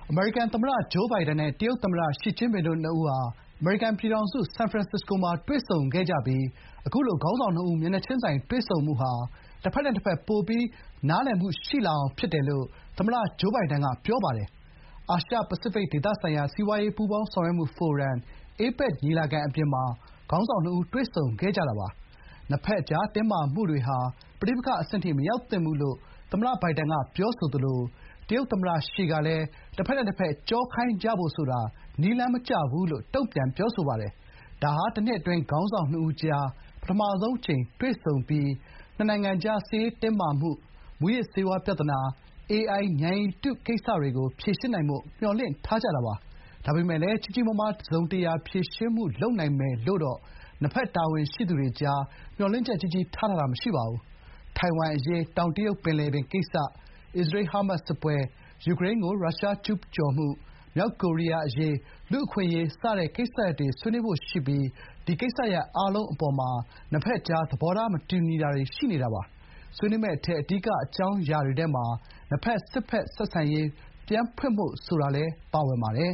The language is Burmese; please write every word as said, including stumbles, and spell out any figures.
အမေရိကန်သမ္မတဂျိုးဘိုင်ဒန်နဲ့တရုတ်သမ္မတရှီကျင်းပင်တို့နှစ်ဦးဟာအမေရိကန်ပြည်ထောင်စုဆန်ဖရန်စစ္စကိုမှာတွေ့ဆုံခဲ့ကြပြီးအခုလိုခေါင်းဆောင်နှစ်ဦးမျက်နှာချင်းဆိုင်တွေ့ဆုံမှုဟာတဘက်နဲ့တဘက်ပိုပြီးနားလည်မှုရှိလာအောင်ဖြစ်တယ်လို့သမ္မတဂျိုးဘိုင်ဒန်ကပြောပါတယ်။အာရှ-ပစိဖိတ်ဒေသဆိုင်ရာစီးပွားရေးပူးပေါင်းဆောင်ရွက်မှုဖိုရမ် အေပက် ညီလာခံအပြင်မှာခေါင်းဆောင်နှစ်ဦးတွေ့ဆုံခဲ့ကြတာပါ။နှစ်ဘက်ကြားတင်းမာမှုတွေဟာပဋိပက္ခအဆင့်ထိမရောက်သင့်ဘူးလို့သမ္မတဘိုင်ဒန်ကပြောဆိုသလိုတရုတ်သမ္မတရှီကလည်းတဘက်နဲ့တဘက်ကျောခိုင်းကြဖို့ဆိုတာနည်းလမ်းမကျဘူးလို့တုံ့ပြန်ပြောဆိုပါတယ်။ဒါဟာတနှစ်အတွင်းခေါင်းဆောင်နှစ်ဦးကြားပထမဆုံးအကြိမ်တွေ့ဆုံပြီးနှစ်နိုင်ငံကြားစစ်ရေးတင်းမာမှု၊မူးယစ်ဆေးဝါးပြဿနာ၊ အေအိုင်ဉာဏ်ရည်တုကိစ္စတွေကိုဖြေရှင်းနိုင်ဖို့မျှော်လင့်ထားကြတာပါ။ဒါပေမဲ့လည်းကြီးကြီးမားမားတစုံတရာဖြေရှင်းမှုလုပ်နိုင်မယ်လို့တော့နှစ်ဘက်တာဝန်ရှိသူတွေကြားမျှော်လင့်ချက်ကြီးကြီးထားထားတာမရှိပါဘူး။ထိုင်ဝမ်အရေး၊တောင်တရုတ်ပင်လယ်ပြင်ကိစ္စ၊အစ္စရေး-ဟာမတ်စ်စစ်ပွဲ၊ယူကရိန်းကိုရုရှားကျူးကျော်မှု၊မြောက်ကိုရီးယားအရေး၊လူ့အခွင့်အရေးစတဲ့ကိစ္စရပ်တွေဆွေးနွေးဖို့ရှိပြီးဒီကိစ္စရပ်အားလုံးအပေါ်မှာနှစ်ဘက်ကြားသဘောထားမတူညီတာတွေရှိနေတာပါ။ဆွေးနွေးမယ့်အထဲအဓိကအကြောင်းအရာတွေထဲမှာနှစ်ဘက်စစ်ဘက်ဆက်ဆံရေးပြန်ဖွင့်ဖို့ဆိုတာလည်းပါဝင်ပါတယ်